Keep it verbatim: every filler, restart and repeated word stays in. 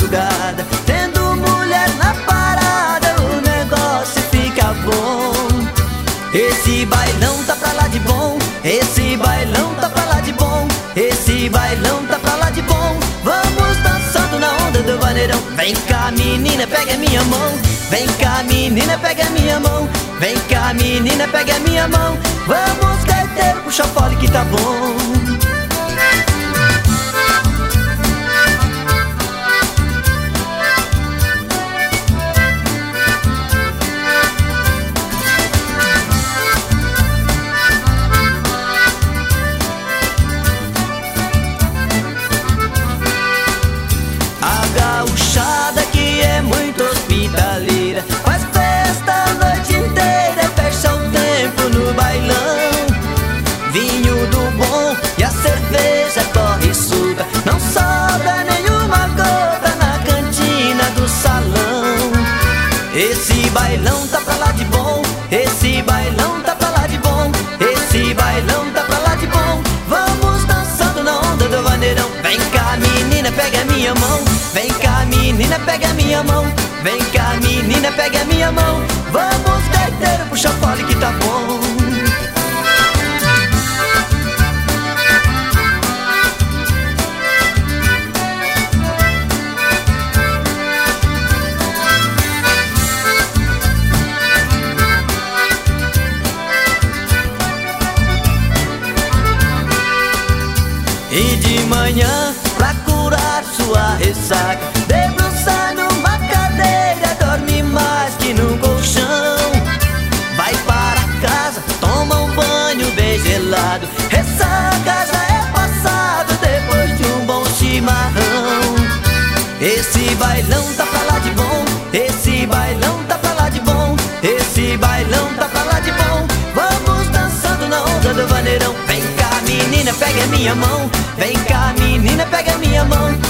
madrugada, tendo mulher na parada, o negócio fica bom. Esse bailão tá pra lá de bom, esse bailão tá pra lá de bom, esse bailão tá pra lá de bom. Vamos dançando na onda do vaneirão. Vem cá menina, pega minha mão, vem cá menina, pega minha mão, vem cá menina, pega minha mão. Vamos gaiteiro, puxa fole que tá bom. Gauchada que é muito hospitaleira, faz festa a noite inteira, fecha o tempo no bailão. Vinho do bom e a cerveja corre solta, não sobra nenhuma gota na cantina do salão. Esse bailão tá pra lá de bom, esse bailão tá pra lá de bom, esse bailão tá pra lá de bom. Vamos dançando na onda do vaneirão. Vem cá menina, pega minha mão, vem cá menina, pega minha mão, vem cá menina, pega minha mão. Vamos gaiteiro, puxa fole que tá bom. E de manhã, pra curar sua ressaca, debruça numa cadeira, dorme mais que num colchão. Vai para casa, toma um banho bem gelado, ressaca já é passado depois de um bom chimarrão. Esse bailão tá pra lá de bom, esse bailão tá pra lá de bom, esse bailão tá pra lá de bom. Vamos dançando na onda do vaneirão. Vem cá menina, pega minha mão, vem cá menina, pega minha mão,